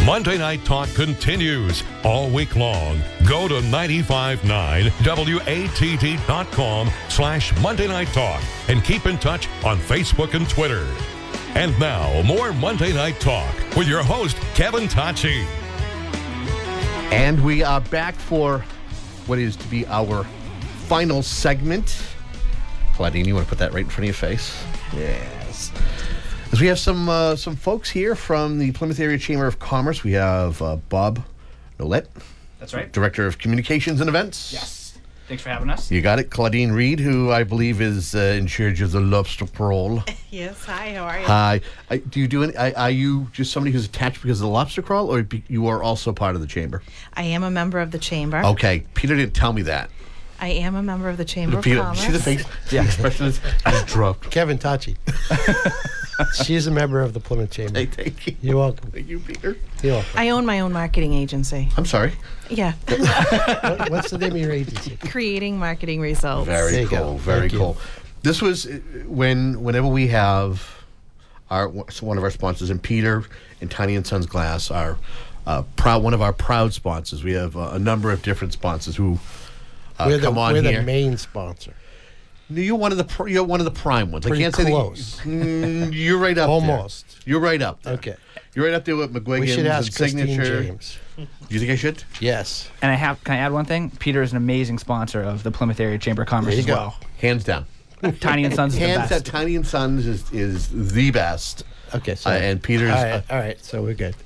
Monday Night Talk continues all week long. Go to 959watt.com/Monday Night Talk and keep in touch on Facebook and Twitter. And now, more Monday Night Talk with your host, Kevin Tacci. And we are back for what is to be our final segment. Claudine, you want to put that right in front of your face? Yes. As we have some folks here from the Plymouth Area Chamber of Commerce. We have Bob Nolet. That's right. Director of Communications and Events. Yes. Thanks for having us. You got it. Claudine Reed, who I believe is in charge of the lobster crawl. Yes. Hi. How are you? Hi. Are you just somebody who's attached because of the lobster crawl, or you are also part of the chamber? I am a member of the chamber. Okay. Peter didn't tell me that. I am a member of the Chamber Peter, of Commerce. see the face? The expression is dropped. Kevin Tacci. She's a member of the Plymouth Chamber. Hey, thank you. You're welcome. Thank you, Peter. You're welcome. I own my own marketing agency. I'm sorry. Yeah. What's the name of your agency? Creating marketing results. Very There you cool. go. Very Thank you. cool. This was whenever we have one of our sponsors, and Peter and Tiny and Sons Glass are one of our proud sponsors. We have a number of different sponsors who come on we're here. the main sponsor. You're one of the prime ones. Pretty I can't close. say that. You're right up Almost. there. You're right up there. Okay. You're right up there with McGuigan's We should ask and Christine Signature. James. Do you think I should? Yes. And can I add one thing? Peter is an amazing sponsor of the Plymouth Area Chamber of Commerce There you as go. well. Hands down. Tiny and Sons is the Hands best. down. Tiny and Sons is the best. Okay. So And Peter's. all right. So we're good.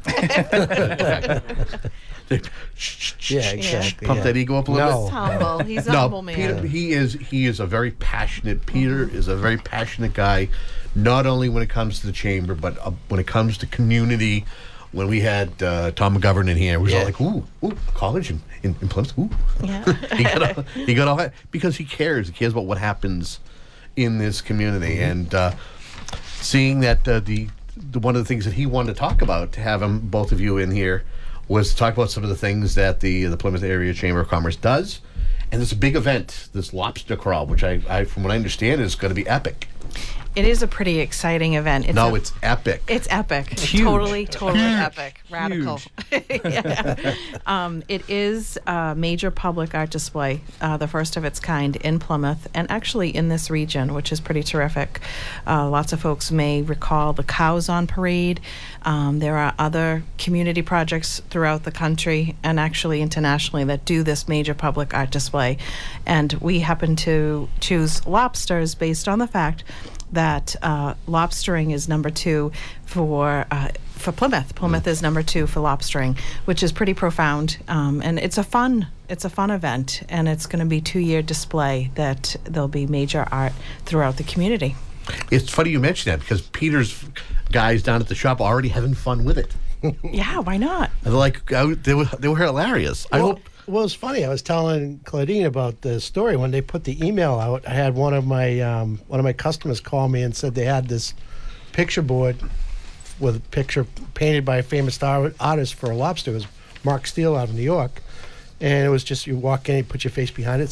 Yeah, exactly. Pump yeah. that ego up a little No. He's humble. He's a bit. humble man. Peter, he is a very passionate. Peter is a very passionate guy, not only when it comes to the chamber, but when it comes to community. When we had Tom McGovern in here, we was all Yeah. like, "Ooh, college in Plymouth." Ooh. Yeah. he got all that because he cares. He cares about what happens in this community, and seeing that the one of the things that he wanted to talk about, to have both of you in here, was to talk about some of the things that the Plymouth Area Chamber of Commerce does, and it's a big event, this lobster crawl, which I from what I understand is going to be epic. It is a pretty exciting event. It's epic. It's epic. It's huge. totally epic. Radical. Yeah. It is a major public art display, the first of its kind in Plymouth, and actually in this region, which is pretty terrific. Lots of folks may recall the Cows on Parade. There are other community projects throughout the country and actually internationally that do this major public art display. And we happen to choose lobsters based on the fact that lobstering is number 2 for Plymouth. Plymouth is number 2 for lobstering, which is pretty profound. And it's a fun event, and it's going to be a 2-year display that there'll be major art throughout the community. It's funny you mention that because Peter's guys down at the shop are already having fun with it. Yeah, why not? They're like they were hilarious. I hope. Well, it's funny. I was telling Claudine about the story when they put the email out. I had one of my customers call me and said they had this picture board with a picture painted by a famous artist for a lobster. It was Mark Steele out of New York, and it was just you walk in, you put your face behind it.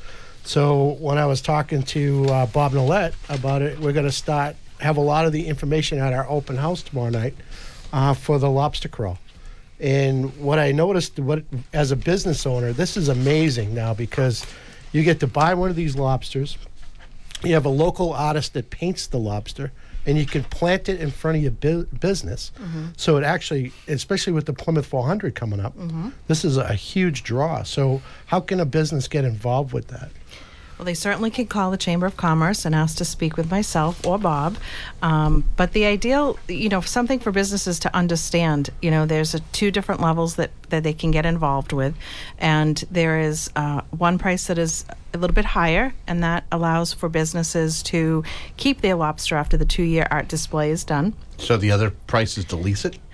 So when I was talking to Bob Nolet about it, we're going to have a lot of the information at our open house tomorrow night for the lobster crawl. And what I noticed, as a business owner, this is amazing now because you get to buy one of these lobsters. You have a local artist that paints the lobster, and you can plant it in front of your business. Mm-hmm. So it actually, especially with the Plymouth 400 coming up, this is a huge draw. So how can a business get involved with that? Well, they certainly can call the Chamber of Commerce and ask to speak with myself or Bob. But the ideal, something for businesses to understand, there's 2 different levels that they can get involved with. And there is one price that is a little bit higher, and that allows for businesses to keep their lobster after the 2-year art display is done. So the other price is to lease it?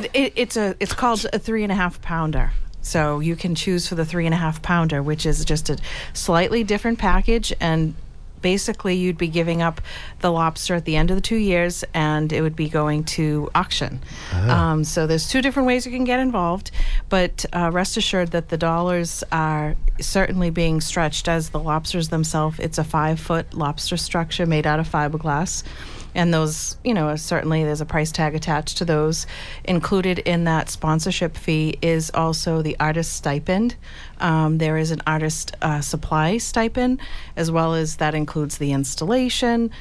It's called a 3.5 pounder. So you can choose for the 3.5 pounder, which is just a slightly different package, and basically you'd be giving up the lobster at the end of the 2 years, and it would be going to auction. So there's 2 different ways you can get involved, but rest assured that the dollars are certainly being stretched as the lobsters themselves. It's a 5-foot lobster structure made out of fiberglass. And those, certainly there's a price tag attached to those. Included in that sponsorship fee is also the artist stipend. There is an artist supply stipend, as well as that includes the installation.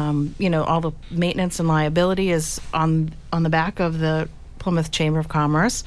All the maintenance and liability is on the back of the Plymouth Chamber of Commerce.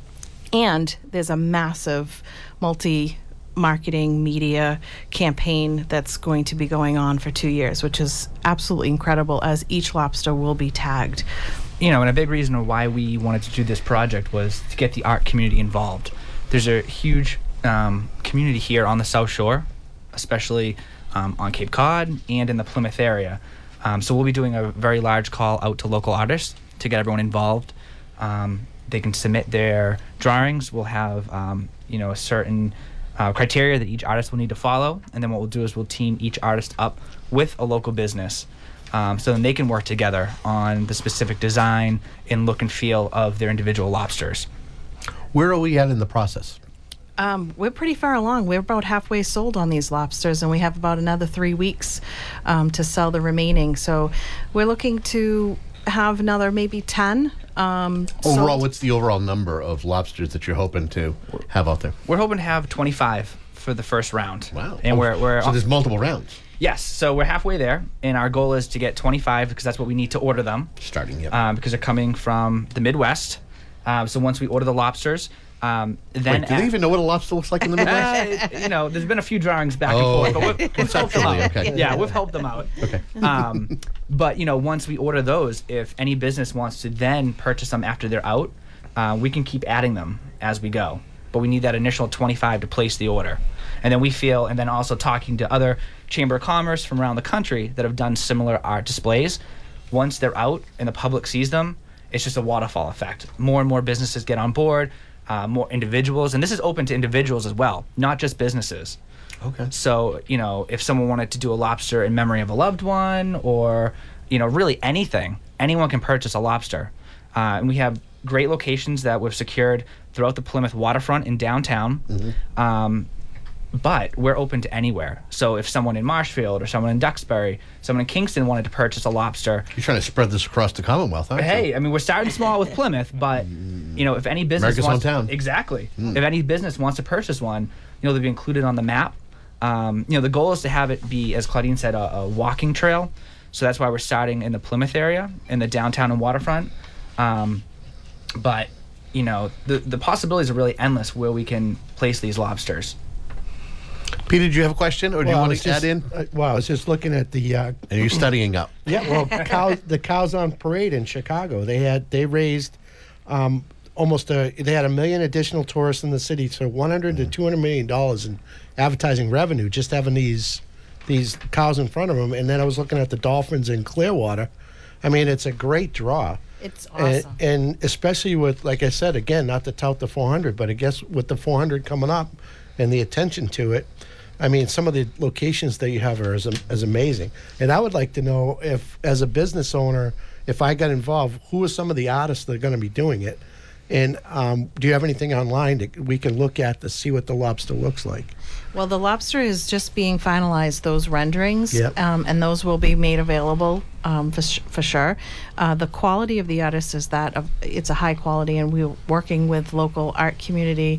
And there's a massive multi-marketing media campaign that's going to be going on for 2 years, which is absolutely incredible, as each lobster will be tagged. And a big reason why we wanted to do this project was to get the art community involved. There's a huge community here on the South Shore, especially on Cape Cod and in the Plymouth area. So we'll be doing a very large call out to local artists to get everyone involved. They can submit their drawings. We'll have, a certain criteria that each artist will need to follow. And then what we'll do is we'll team each artist up with a local business. So then they can work together on the specific design and look and feel of their individual lobsters. Where are we at in the process? We're pretty far along. We're about halfway sold on these lobsters, and we have about another 3 weeks to sell the remaining. So we're looking to have another maybe 10. Overall, what's the overall number of lobsters that you're hoping to have out there? We're hoping to have 25 for the first round. Wow. And we're so there's multiple rounds. Yes, so we're halfway there, and our goal is to get 25 because that's what we need to order them. Starting, yeah. Because they're coming from the Midwest. So once we order the lobsters, then Wait, do they even know what a lobster looks like in the Midwest? there's been a few drawings back and forth, but we've helped them out. Okay. Yeah, we've helped them out. Okay. But once we order those, if any business wants to then purchase them after they're out, we can keep adding them as we go. But we need that initial 25 to place the order. And then and then also talking to other Chamber of Commerce from around the country that have done similar art displays. Once they're out and the public sees them, it's just a waterfall effect. More and more businesses get on board, more individuals. And this is open to individuals as well, not just businesses. Okay. So, if someone wanted to do a lobster in memory of a loved one or, really anything, anyone can purchase a lobster. And we have great locations that we've secured throughout the Plymouth waterfront and downtown. Mm-hmm. But we're open to anywhere. So if someone in Marshfield or someone in Duxbury, someone in Kingston wanted to purchase a lobster. You're trying to spread this across the Commonwealth, aren't you? Hey, we're starting small with Plymouth, but, if any business America's hometown. Exactly. If any business wants to purchase one, they'll be included on the map. The goal is to have it be, as Claudine said, a walking trail. So that's why we're starting in the Plymouth area, in the downtown and waterfront. But, the possibilities are really endless where we can place these lobsters. Peter, did you have a question, or do you want to add in? I was just looking at the. And you're studying up. Yeah, well, the Cows on Parade in Chicago. They raised almost they had 1 million additional tourists in the city, so $100 to $200 million in advertising revenue just having these cows in front of them. And then I was looking at the dolphins in Clearwater. I mean, it's a great draw. It's awesome. And especially with, like I said, again, not to tout the 400, but I guess with the 400 coming up and the attention to it, I mean, some of the locations that you have are as amazing. And I would like to know if, as a business owner, if I got involved, who are some of the artists that are going to be doing it? And do you have anything online that we can look at to see what the lobster looks like? Well, the lobster is just being finalized, those renderings, Yep. And those will be made available for sure. The quality of the artist is it's a high quality, and we're working with local art community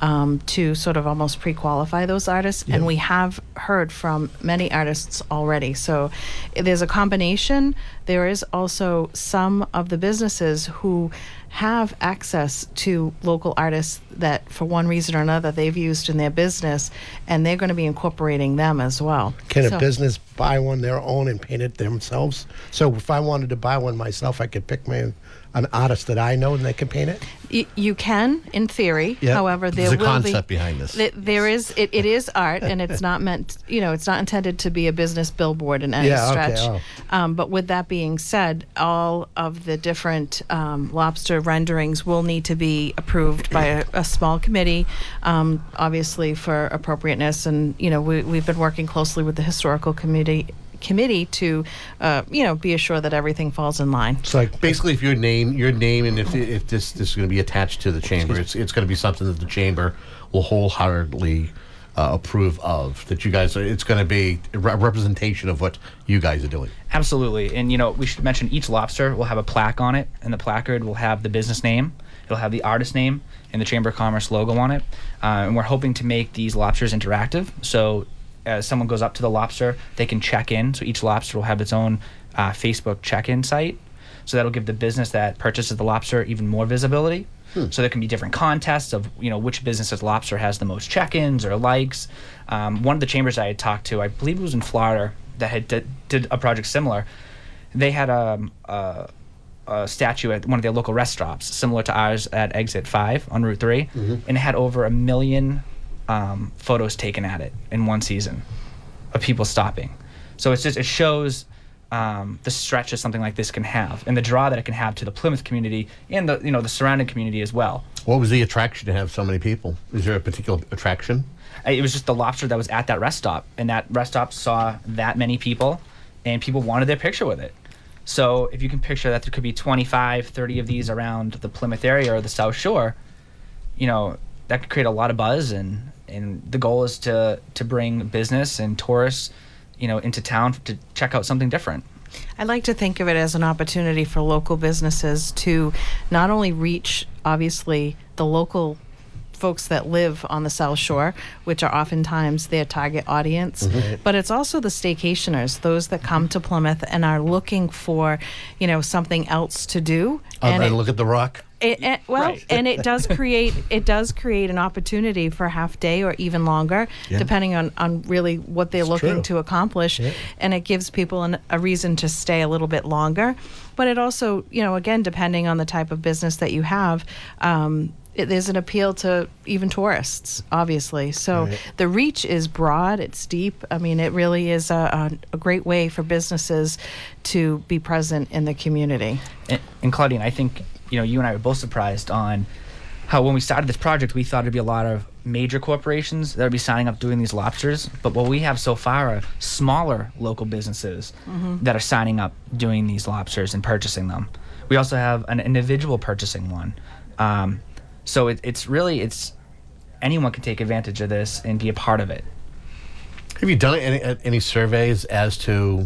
to sort of almost pre-qualify those artists, and we have heard from many artists already. So there's a combination. There is also some of the businesses who have access to local artists that, for one reason or another, they've used in their business, and they're going to be incorporating them as well. Can a business buy one their own and paint it themselves? So if I wanted to buy one myself, I could pick an artist that I know and they can paint it? You can, in theory. Yep. However, There's a concept behind this. There is. It is art, and it's not meant. It's not intended to be a business billboard in any stretch. Okay, But with that being said, all of the different lobster renderings will need to be approved by a small committee, obviously for appropriateness. And we've been working closely with the historical committee to be assured that everything falls in line. It's like Basically, if your name, and if this is going to be attached to the chamber, it's going to be something that the chamber will wholeheartedly approve of. That you guys, it's going to be a representation of what you guys are doing. Absolutely. And, you know, we should mention each lobster will have a plaque on it, and the placard will have the business name, it'll have the artist name, and the Chamber of Commerce logo on it. And we're hoping to make these lobsters interactive. So as someone goes up to the lobster, they can check in. So each lobster will have its own Facebook check-in site. So that'll give the business that purchases the lobster even more visibility. So there can be different contests of, you know, which business's lobster has the most check-ins or likes. One of the chambers I had talked to, I believe it was in Florida, that had did a project similar. They had a statue at one of their local rest stops, similar to ours at Exit 5 on Route 3, and it had over 1 million photos taken at it in one season of people stopping. So it's just, it shows the stretch that something like this can have, and the draw that it can have to the Plymouth community and the, you know, the surrounding community as well. What was the attraction to have so many people? Is there a particular attraction? It was just the lobster that was at that rest stop, and that rest stop saw that many people, and people wanted their picture with it. So if you can picture that there could be 25, 30 of these around the Plymouth area or the South Shore, you know, that could create a lot of buzz, and the goal is to bring business and tourists, you know, into town to check out something different. I like to think of it as an opportunity for local businesses to not only reach, obviously, the local folks that live on the South Shore, which are oftentimes their target audience, but it's also the staycationers, those that come to Plymouth and are looking for, you know, something else to do. And look at the Rock. Right. And it does create an opportunity for half day or even longer, depending on really what they're looking to accomplish. And it gives people a reason to stay a little bit longer. But it also, you know, again, depending on the type of business that you have, there's an appeal to even tourists, obviously. So the reach is broad, it's deep. I mean, it really is a great way for businesses to be present in the community. And Claudine, I think, you know, you and I were both surprised on how when we started this project, we thought it'd be a lot of major corporations that would be signing up doing these lobsters. But what we have so far are smaller local businesses that are signing up doing these lobsters and purchasing them. We also have an individual purchasing one. So it's anyone can take advantage of this and be a part of it. Have you done any surveys as to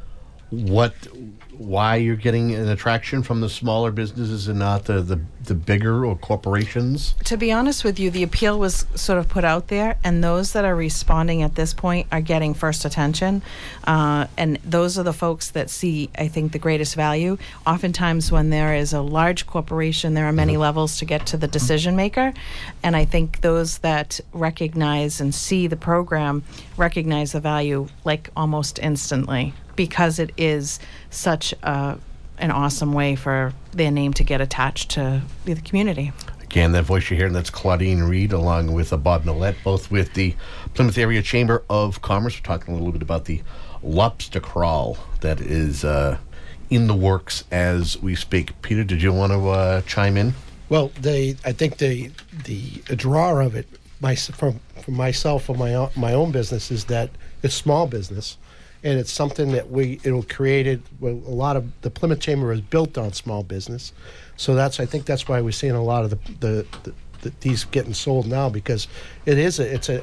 why you're getting an attraction from the smaller businesses and not the bigger or corporations? To be honest with you, the appeal was sort of put out there, and those that are responding at this point are getting first attention. And those are the folks that see, I think, the greatest value. Oftentimes when there is a large corporation, there are many levels to get to the decision maker. And I think those that recognize and see the program recognize the value like almost instantly, because it is such an awesome way for their name to get attached to the community. Again, that voice you're hearing, that's Claudine Reed, along with Bob Millette, both with the Plymouth Area Chamber of Commerce. We're talking a little bit about the lobster crawl that is in the works as we speak. Peter, did you want to chime in? Well, I think the draw of it, from myself, for my own business, is that it's small business. And it's something that it'll create it. Well, a lot of the Plymouth Chamber is built on small business, so I think that's why we're seeing a lot of these getting sold now, because it's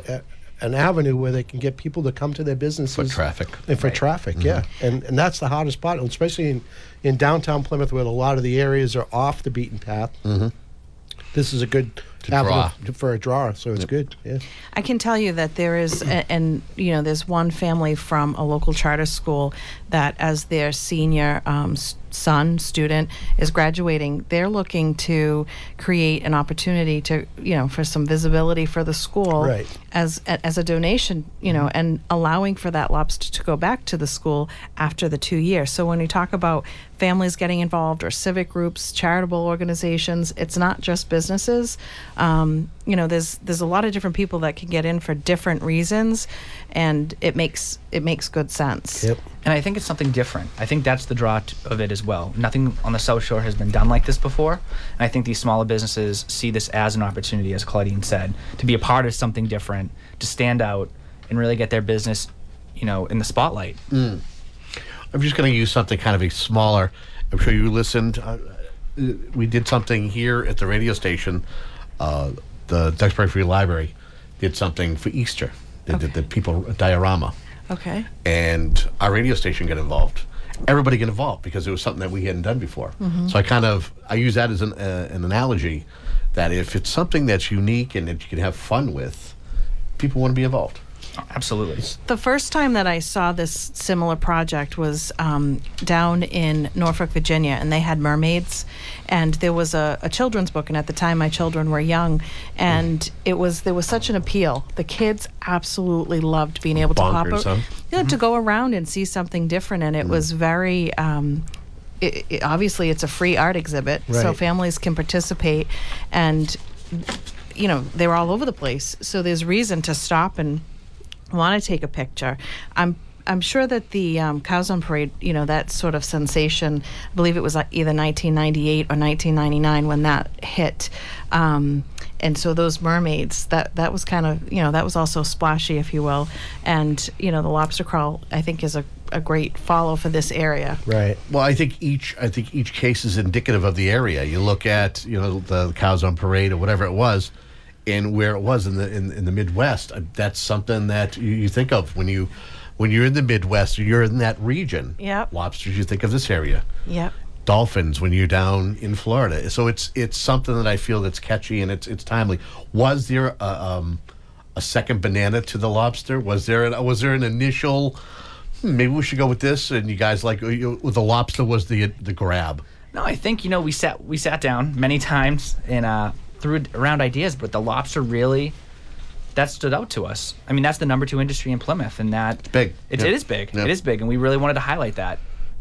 an avenue where they can get people to come to their businesses for traffic. And for traffic, and that's the hardest part, especially in downtown Plymouth, where a lot of the areas are off the beaten path. This is a good avenue for a draw, so it's good. Yeah. I can tell you that there is, and you know, there's one family from a local charter school that, as their senior student is graduating, they're looking to create an opportunity to, you know, for some visibility for the school, as a donation, you know, and allowing for that lobster to go back to the school after the 2 years. So when we talk about families getting involved, or civic groups, charitable organizations, it's not just businesses. You know, there's a lot of different people that can get in for different reasons, and it makes good sense. And I think it's something different. I think that's the draw of it as well. Nothing on the South Shore has been done like this before, and I think these smaller businesses see this as an opportunity, as Claudine said, to be a part of something different, to stand out and really get their business, you know, in the spotlight. I'm just going to use something kind of a smaller. I'm sure you listened. We did something here at the radio station, the Duxbury Free Library did something for Easter. They did the people diorama, Okay. and our radio station got involved. Everybody got involved because it was something that we hadn't done before. So I use that as an analogy that if it's something that's unique and that you can have fun with, people want to be involved. Absolutely. The first time that I saw this similar project was down in Norfolk, Virginia, and they had mermaids, and there was a children's book, and at the time my children were young, and there was such an appeal. The kids absolutely loved being able to Bonkers, huh? to go around and see something different, and it was very. Obviously, it's a free art exhibit, so Right. families can participate, and they're all over the place. So there's reason to stop and want to take a picture. I'm sure that the Cows on Parade, that sort of sensation, I believe it was either 1998 or 1999 when that hit. And so those mermaids, that was kind of, that was also splashy, if you will. And, the lobster crawl, I think, is a great follow for this area. Right. Well, I think each case is indicative of the area. You look at the Cows on Parade or whatever it was, and where it was in the Midwest. That's something that you think of when you're in the Midwest or you're in that region. Yep. Lobsters, you think of this area. Yep. Dolphins when you're down in Florida. So it's something that I feel that's catchy and it's timely. Was there a second banana to the lobster? Was there an initial? Maybe we should go with this. And you guys the lobster was the grab. No, I think we sat down many times and threw around ideas, but the lobster really that stood out to us. I mean, that's the number 2 industry in Plymouth, and that big. It is big. Yep. It is big, and we really wanted to highlight that.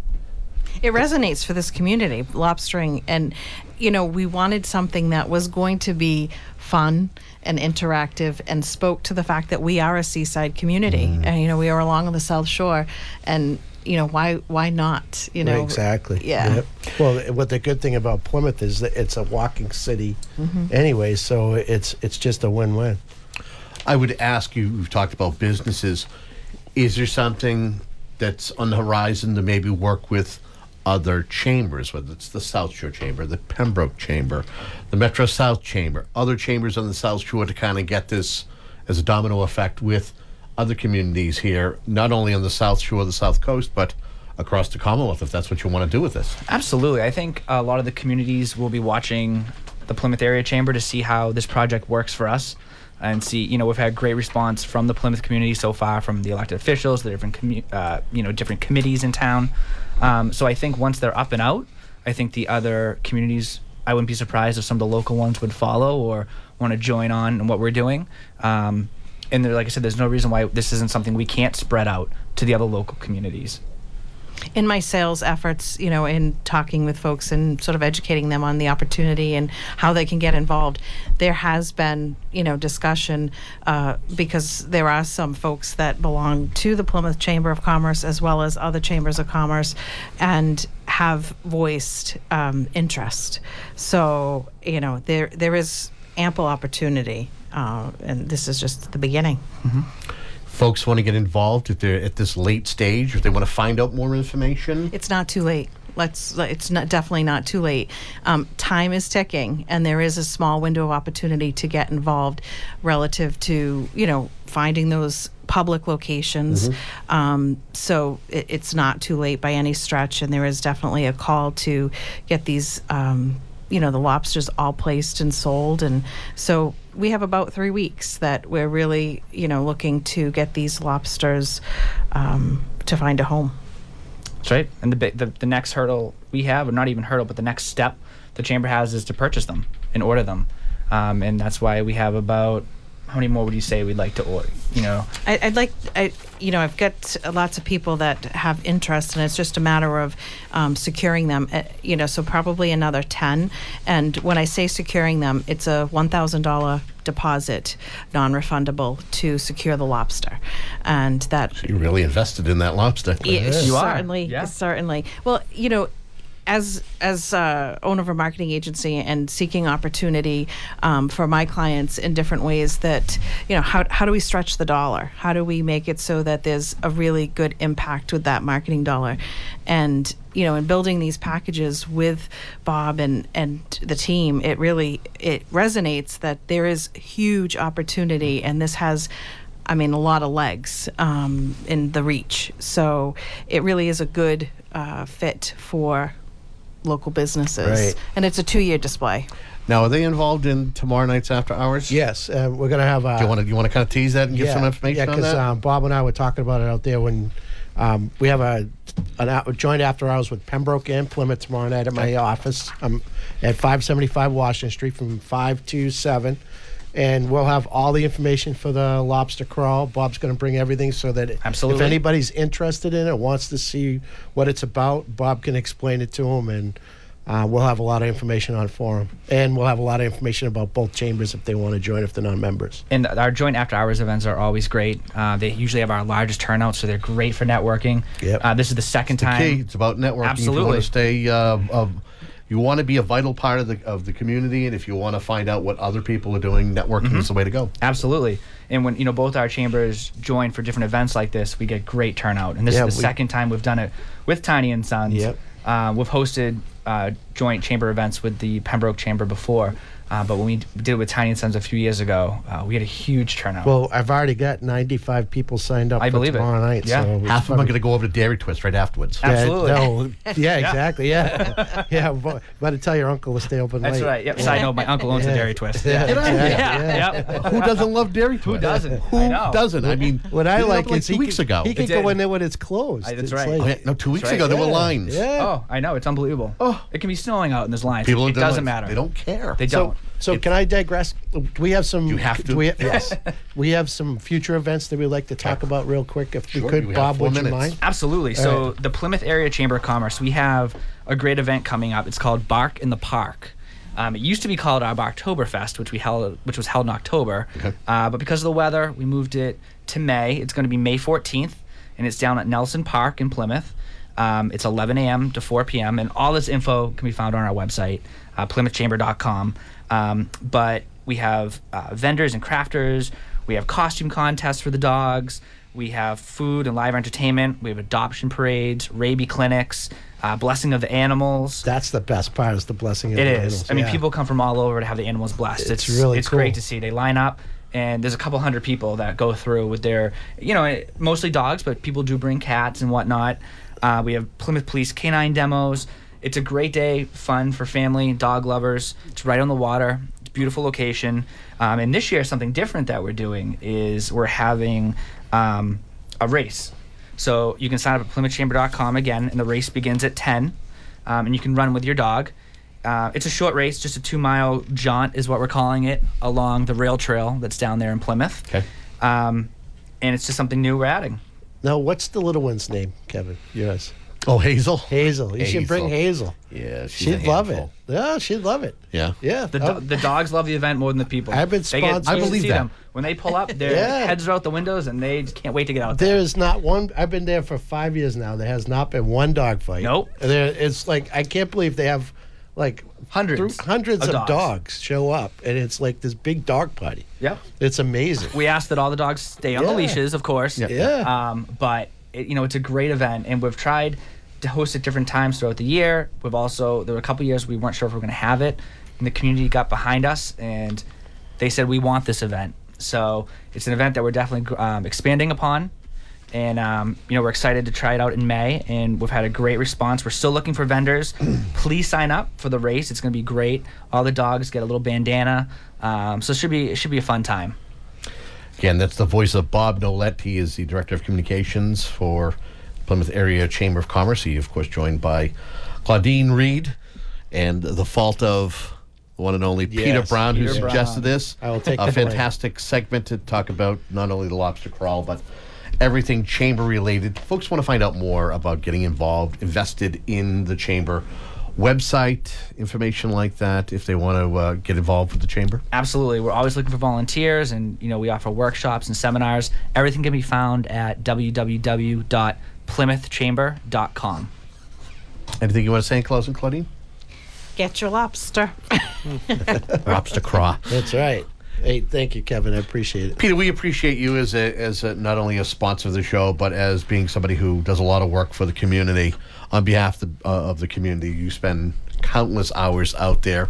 It resonates for this community, lobstering, and we wanted something that was going to be fun and interactive and spoke to the fact that we are a seaside community, and we are along the South Shore, and why not? Right, exactly. Yeah. Yep. Well, what the good thing about Plymouth is that it's a walking city anyway, so it's just a win-win. I would ask you, we've talked about businesses. Is there something that's on the horizon to maybe work with other chambers, whether it's the South Shore Chamber, the Pembroke Chamber, the Metro South Chamber, other chambers on the South Shore to kind of get this as a domino effect with other communities here, not only on the South Shore, the South Coast, but across the Commonwealth, if that's what you want to do with this? Absolutely. I think a lot of the communities will be watching the Plymouth Area Chamber to see how this project works for us. And see, we've had great response from the Plymouth community so far, from the elected officials, the different, different committees in town. So I think once they're up and out, I think the other communities, I wouldn't be surprised if some of the local ones would follow or want to join on in what we're doing. And like I said, there's no reason why this isn't something we can't spread out to the other local communities. In my sales efforts, in talking with folks and sort of educating them on the opportunity and how they can get involved, there has been, discussion because there are some folks that belong to the Plymouth Chamber of Commerce as well as other chambers of commerce and have voiced interest. So, there is ample opportunity, and this is just the beginning. Mm-hmm. Folks want to get involved if they're at this late stage, if they want to find out more information? It's not too late. It's definitely not too late. Time is ticking, and there is a small window of opportunity to get involved relative to, finding those public locations. So it's not too late by any stretch, and there is definitely a call to get these the lobsters all placed and sold. And so we have about 3 weeks that we're really, looking to get these lobsters to find a home. That's right. And the next hurdle we have, or not even hurdle, but the next step the chamber has is to purchase them and order them. And that's why we have about, how many more would you say we'd like to order? I've got lots of people that have interest, and it's just a matter of securing them. So probably another 10. And when I say securing them, it's a $1,000 deposit, non-refundable, to secure the lobster, and that. So you really invested in that lobster. You are. Certainly, Yeah. certainly. Well, as owner of a marketing agency and seeking opportunity for my clients in different ways, that how do we stretch the dollar? How do we make it so that there's a really good impact with that marketing dollar? And in building these packages with Bob and the team, it resonates that there is huge opportunity, and this has a lot of legs in the reach. So it really is a good fit for local businesses. Right. And it's a 2-year display. Now, are they involved in tomorrow night's after hours? Yes, we're going to have. Do you want to kind of tease that and give some information on that? because Bob and I were talking about it out there when we have a joint after hours with Pembroke and Plymouth tomorrow night at my office. At 575 Washington Street from 5 to 7. And we'll have all the information for the lobster crawl. Bob's going to bring everything so that Absolutely. if anybody's interested in it, wants to see what it's about, Bob can explain it to them, and we'll have a lot of information on it for them. And we'll have a lot of information about both chambers if they want to join, if they're not members. And our joint after-hours events are always great. They usually have our largest turnout, so they're great for networking. Yep. This is the second time. Key. It's about networking. Absolutely. If you want to stay, you want to be a vital part of the community, and if you want to find out what other people are doing, networking is the way to go. Absolutely. And when both our chambers join for different events like this, we get great turnout. And this is the second time we've done it with Tiny and Sons. Yep. We've hosted joint chamber events with the Pembroke Chamber before, but when we did it with Tiny and Sons a few years ago, we had a huge turnout. Well, I've already got 95 people signed up I for believe it. tomorrow night. Yeah. So it's Half of them are fun. going to go over to Dairy Twist right afterwards. Absolutely. Exactly. Yeah. Yeah. Better tell your uncle to stay open That's late. right. Yep. Side note, my uncle owns a Dairy Twist. Yeah. Get out of here. Yeah. Who doesn't love Dairy Twist? Who doesn't? Who I know. doesn't? I mean, What I it like happened is 2 weeks ago. He can did. go in there when it's closed. That's It's right. like- Oh, yeah. No, 2 weeks right. ago there were Yeah. lines. Yeah. Oh, I know. It's unbelievable. Oh. It can be snowing out and there's lines. People It don't- doesn't matter. They don't care. They don't. So can I digress? Do we have some? You have to. Yes. We have some future events that we'd like to talk about real quick, if Sure, we could. we have Bob, 4 would you minutes. mind? Absolutely. All So right. the Plymouth Area Chamber of Commerce, we have a great event coming up. It's called Bark in the Park. It used to be called our Barktoberfest, which was held in October. Okay. But because of the weather, we moved it to May. It's going to be May 14th, and it's down at Nelson Park in Plymouth. It's 11 a.m. to 4 p.m., and all this info can be found on our website, plymouthchamber.com. But we have vendors and crafters. We have costume contests for the dogs. We have food and live entertainment. We have adoption parades, rabies clinics, blessing of the animals. That's the best part, is the blessing of It the is. animals. I mean, Yeah. people come from all over to have the animals blessed. It's really it's cool. great to see. They line up, and there's a couple hundred people that go through with their, mostly dogs, but people do bring cats and whatnot. We have Plymouth Police canine demos. It's a great day, fun for family, dog lovers. It's right on the water. It's a beautiful location. And this year, something different that we're doing is we're having a race. So you can sign up at plymouthchamber.com again, and the race begins at 10, and you can run with your dog. It's a short race, just a 2-mile jaunt is what we're calling it, along the rail trail that's down there in Plymouth. Okay. And it's just something new we're adding. Now, what's the little one's name, Kevin? Yours. Oh, Hazel. Hazel. You should bring Hazel. Yeah, she's a She'd love it. handful. Yeah, she'd love it. Yeah. Yeah. The dogs love the event more than the people. I've been They get- sponsored- you I believe see that. them. When they pull up, their Yeah. heads are out the windows, and they just can't wait to get out there. There's not one. I've been there for 5 years now. There has not been one dog fight. Nope. It's like, I can't believe they have like Hundreds hundreds of of dogs show up, and it's like this big dog party. Yep. It's amazing. We ask that all the dogs stay on the Yeah. leashes, of course. Yeah. But it's a great event, and we've tried to host at different times throughout the year. There were a couple years we weren't sure if we were going to have it, and the community got behind us, and they said we want this event. So it's an event that we're definitely expanding upon, and we're excited to try it out in May, and we've had a great response. We're still looking for vendors. Please sign up for the race. It's going to be great. All the dogs get a little bandana, so it should be a fun time. Again, that's the voice of Bob Nolette. He is the Director of Communications for Plymouth Area Chamber of Commerce. He, of course, joined by Claudine Reed, and the fault of the one and only Peter Yes, Brown, who Peter suggested Brown. this. I will take a the blame. fantastic segment to talk about not only the lobster crawl, but everything chamber related. Folks want to find out more about getting involved, invested in the chamber. Website information like that, if they want to get involved with the chamber. Absolutely. We're always looking for volunteers, and we offer workshops and seminars. Everything can be found at www.plymouthchamber.com. Anything you want to say in closing, Claudine? Get your lobster. Lobster craw. That's right. Hey, thank you, Kevin. I appreciate it. Peter, we appreciate you as not only a sponsor of the show, but as being somebody who does a lot of work for the community on behalf of the community. You spend countless hours out there.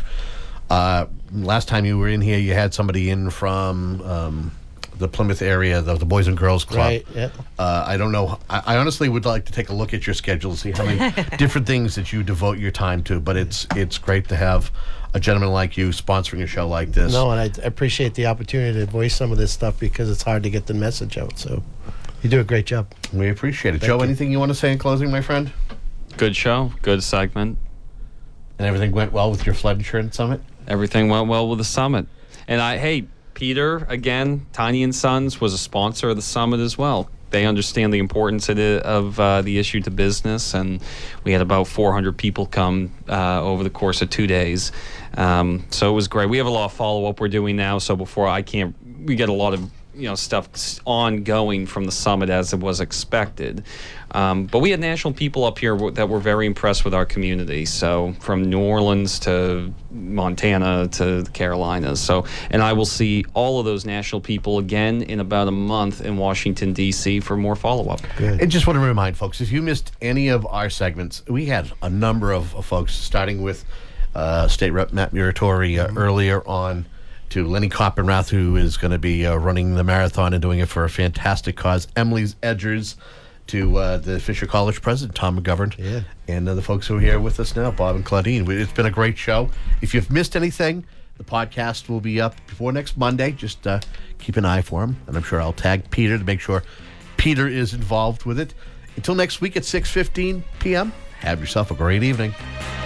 Last time you were in here, you had somebody in from the Plymouth area, the Boys and Girls Club. Right, yeah. I don't know. I honestly would like to take a look at your schedule to see how many different things that you devote your time to. But it's great to have a gentleman like you sponsoring a show like this. No, and I appreciate the opportunity to voice some of this stuff because it's hard to get the message out. So you do a great job. We appreciate it. Thank Joe, you. anything you want to say in closing, my friend? Good show, good segment. And everything went well with your flood insurance summit? Everything went well with the summit. And Peter, again, Tiny and Sons was a sponsor of the summit as well. They understand the importance of the issue to business, and we had about 400 people come over the course of 2 days. So it was great. We have a lot of follow-up we're doing now, so we get a lot of stuff ongoing from the summit as it was expected. But we had national people up here that were very impressed with our community. So from New Orleans to Montana to the Carolinas. And I will see all of those national people again in about a month in Washington, D.C. for more follow-up. Good. And just want to remind folks, if you missed any of our segments, we had a number of folks, starting with State Rep Matt Muratori earlier on, to Lenny Coppenrath, who is going to be running the marathon and doing it for a fantastic cause. Emily's Edgers, to the Fisher College president, Tom McGovern, and the folks who are here with us now, Bob and Claudine. It's been a great show. If you've missed anything, the podcast will be up before next Monday. Just keep an eye for him, and I'm sure I'll tag Peter to make sure Peter is involved with it. Until next week at 6:15 p.m., have yourself a great evening.